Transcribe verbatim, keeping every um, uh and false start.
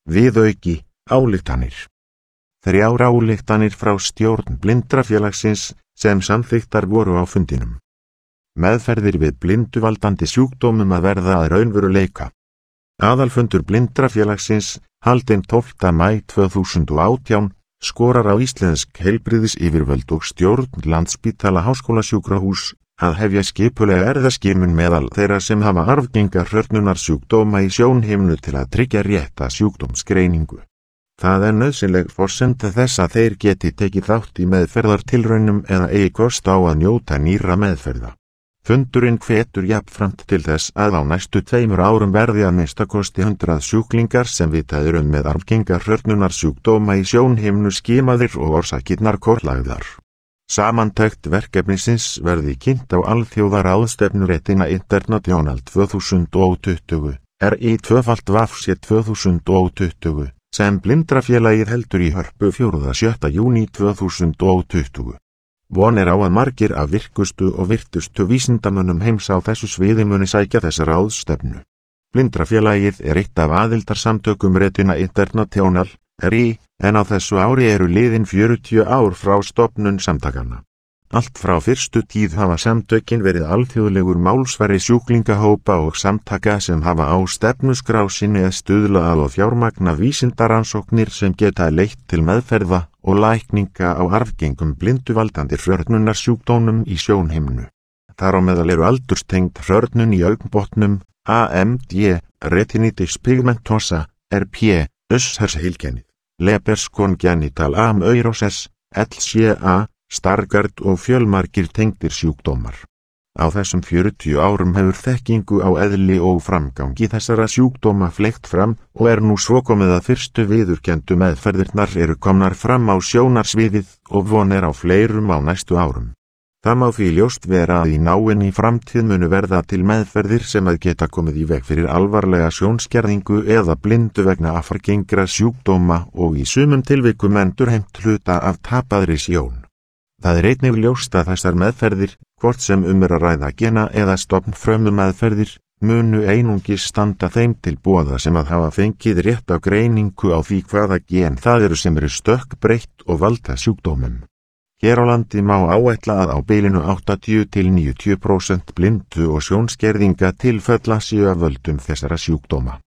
Viðauki, ályktanir. Þrjár ályktanir frá stjórn Blindrafélagsins sem samþykktar voru á fundinum. Meðferðir við blinduvaldandi sjúkdómum að verða að raunveruleika. Aðalfundur Blindrafélagsins, haldinn tólfta maí tvö þúsund og átján, skorar á íslensk heilbrigðisyfirvöld og stjórn Landspítala Háskólasjúkrahúss að hefja skipulega erfðaskimun meðal þeirra sem hafa arfgenga hrörnunarsjúkdóma í sjónhimnu til að tryggja rétta sjúkdómsgreiningu. Það er nauðsynleg forsenda þess að þeir geti tekið þátt í meðferðartilraunum eða eigi kost á að njóta nýrra meðferða. Fundurinn hvetur jafnframt til þess að á næstu tveimur árum verði að minnsta kosti hundrað sjúklingar sem vitað eru með arfgenga hrörnunarsjúkdóma í sjónhimnu skimaðir og orsakirnar kortlagðar. Samantekt verkefnisins verði kynnt á alþjóðaráðstefnuréttina International tvö þúsund og tuttugu, R I tvöfalt vafs tvö þúsund og tuttugu, sem Blindrafélagið heldur í Hörpu fjórða til sjötta júní tvö þúsund og tuttugu. Von er á að margir af virkustu og virtustu vísindamönnum heims á þessu sviði muni sækja þessa ráðstefnu. Blindrafélagið er eitt af aðildarsamtökum réttina International, R I, en á þessu ári eru liðin fjörutíu ár frá stofnun samtakanna. Allt frá fyrstu tíð hafa samtökin verið alþjóðlegur málsvari sjúklingahópa og samtaka sem hafa á stefnuskrá sinni að stuðla að og fjármagna vísindaransóknir sem geta leitt til meðferða og lækninga á arfgengum blinduvaldandi hrörnunarsjúkdómum í sjónhimnu. Þar á meðal eru aldurstengd hrörnun í augnbotnum, A M D, retinitis pigmentosa, R P, Ushersheilkennið, Leber's congenital amaurosis, L C A, Stargardt og fjölmargir tengdir sjúkdómar. Á þessum fjörutíu árum hefur þekkingu á eðli og framgangi þessara sjúkdóma fleygt fram og er nú svo komið að fyrstu viðurkenndu meðferðirnar eru komnar fram á sjónarsviðið og von er á fleirum á næstu árum. Það má því ljóst vera að í náinni framtíð munu verða til meðferðir sem að geta komið í veg fyrir alvarlega sjónskerðingu eða blindu vegna arfgengra sjúkdóma og í sumum tilvikum endurheimt hluta af tapaðri sjón. Það er einnig ljóst að þessar meðferðir, hvort sem um er að ræða gena eða stofnfrumumeðferðir, munu einungis standa þeim til boða sem að hafa fengið rétt á greiningu á því hvaða gen það eru sem eru stökkbreytt og valda sjúkdómum. Hér á landi má áætla að á bilinu áttatíu til níutíu prósent blindu og sjónskerðinga tilfella séu af völdum þessara sjúkdóma.